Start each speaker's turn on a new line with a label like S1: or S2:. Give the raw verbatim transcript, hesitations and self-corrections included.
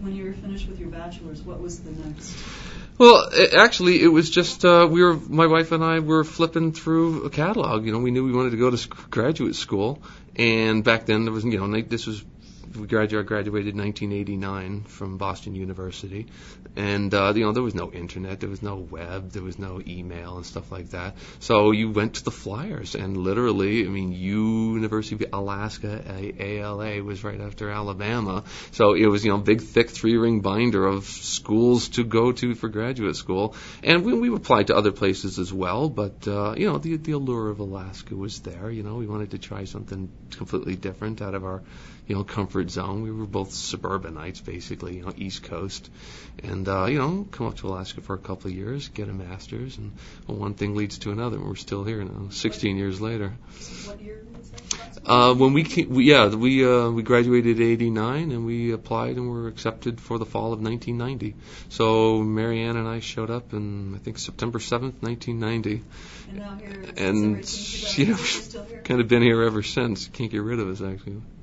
S1: when you were finished with your bachelor's, what was the next?
S2: Well, it, actually, it was just uh, we were my wife and I were flipping through a catalog. You know, we knew we wanted to go to sc- graduate school, and back then there was, you know, this was we graduated graduated in nineteen eighty-nine from Boston University, and uh, you know there was no internet, there was no web, there was no email and stuff like that. So you went to the flyers, and literally, I mean, University of Alaska, A L A was right after Alabama, so it was, you know, big thick three ring binder of schools to go to for graduate school, and we, we applied to other places as well, but uh, you know the the allure of Alaska was there. You know, we wanted to try something completely different out of our, you know, comfort zone. We were both suburbanites, basically, you know, East Coast. And, uh, you know, come up to Alaska for a couple of years, get a master's, and well, one thing leads to another, and we're still here now, sixteen what, years later.
S1: What year was that?
S2: Uh, when we, came, we yeah, we uh, we graduated in eighty-nine, and we applied and were accepted for the fall of nineteen ninety. So Marianne and I showed up in, I think, September seventh, nineteen ninety.
S1: And now here,
S2: and
S1: since
S2: you know,
S1: still here?
S2: kind of been here ever since. Can't get rid of us, actually.